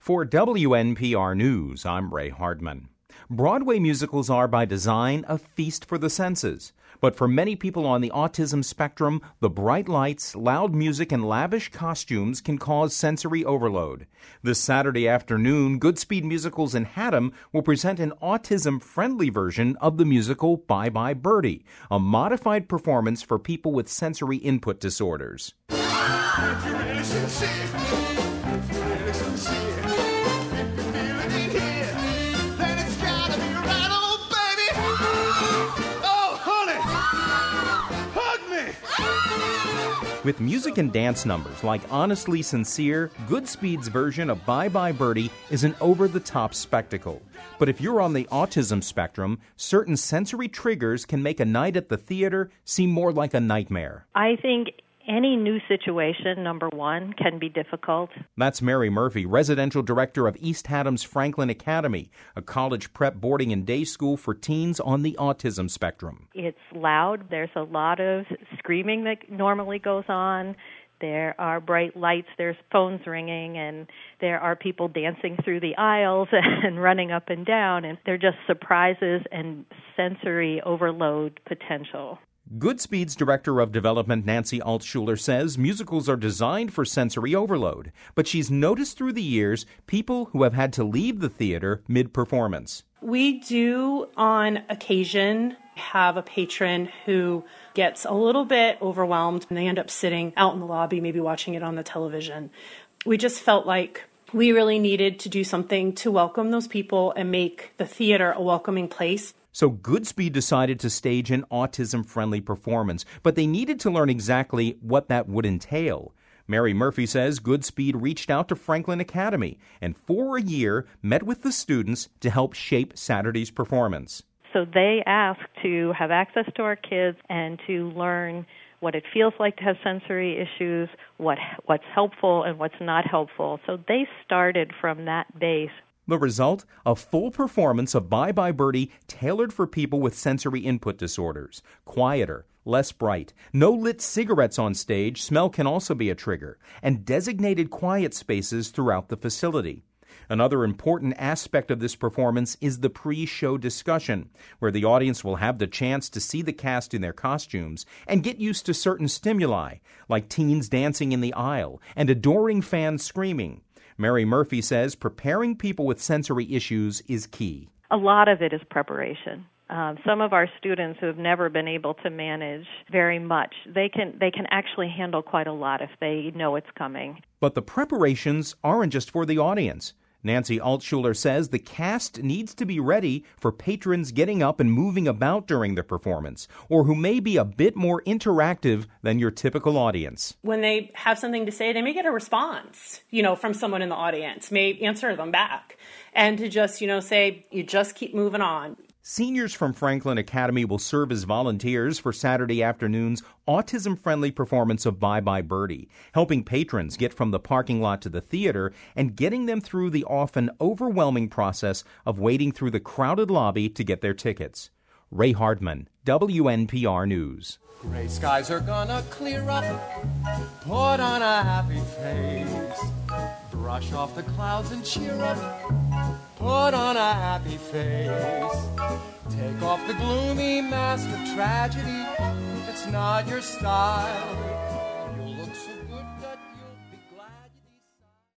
For WNPR News, I'm Ray Hardman. Broadway musicals are, by design, a feast for the senses. But for many people on the autism spectrum, the bright lights, loud music, and lavish costumes can cause sensory overload. This Saturday afternoon, Goodspeed Musicals in Haddam will present an autism-friendly version of the musical Bye Bye Birdie, a modified performance for people with sensory input disorders. With music and dance numbers like Honestly Sincere, Goodspeed's version of Bye Bye Birdie is an over-the-top spectacle. But if you're on the autism spectrum, certain sensory triggers can make a night at the theater seem more like a nightmare. I think any new situation, number one, can be difficult. That's Mary Murphy, residential director of East Haddam's Franklin Academy, a college prep boarding and day school for teens on the autism spectrum. It's loud. There's a lot of screaming that normally goes on. There are bright lights, there's phones ringing, and there are people dancing through the aisles and running up and down, and they're just surprises and sensory overload potential. Goodspeed's Director of Development, Nancy Altschuler, says musicals are designed for sensory overload, but she's noticed through the years people who have had to leave the theater mid-performance. We do, on occasion, have a patron who gets a little bit overwhelmed and they end up sitting out in the lobby, maybe watching it on the television. We just felt like we really needed to do something to welcome those people and make the theater a welcoming place. So Goodspeed decided to stage an autism-friendly performance, but they needed to learn exactly what that would entail. Mary Murphy says Goodspeed reached out to Franklin Academy and for a year met with the students to help shape Saturday's performance. So they asked to have access to our kids and to learn what it feels like to have sensory issues, what's helpful and what's not helpful. So they started from that base. The result? A full performance of Bye Bye Birdie tailored for people with sensory input disorders. Quieter, less bright, no lit cigarettes on stage, smell can also be a trigger, and designated quiet spaces throughout the facility. Another important aspect of this performance is the pre-show discussion, where the audience will have the chance to see the cast in their costumes and get used to certain stimuli, like teens dancing in the aisle and adoring fans screaming. Mary Murphy says preparing people with sensory issues is key. A lot of it is preparation. Some of our students who have never been able to manage very much, they can actually handle quite a lot if they know it's coming. But the preparations aren't just for the audience. Nancy Altschuler says the cast needs to be ready for patrons getting up and moving about during the performance, or who may be a bit more interactive than your typical audience. When they have something to say, they may get a response, from someone in the audience, may answer them back. And to just, say, you just keep moving on. Seniors from Franklin Academy will serve as volunteers for Saturday afternoon's autism-friendly performance of Bye Bye Birdie, helping patrons get from the parking lot to the theater and getting them through the often overwhelming process of waiting through the crowded lobby to get their tickets. Ray Hardman, WNPR News. Gray skies are gonna clear up, put on a happy face, brush off the clouds and cheer up, put on a happy face, take off the gloomy mask of tragedy, it's not your style.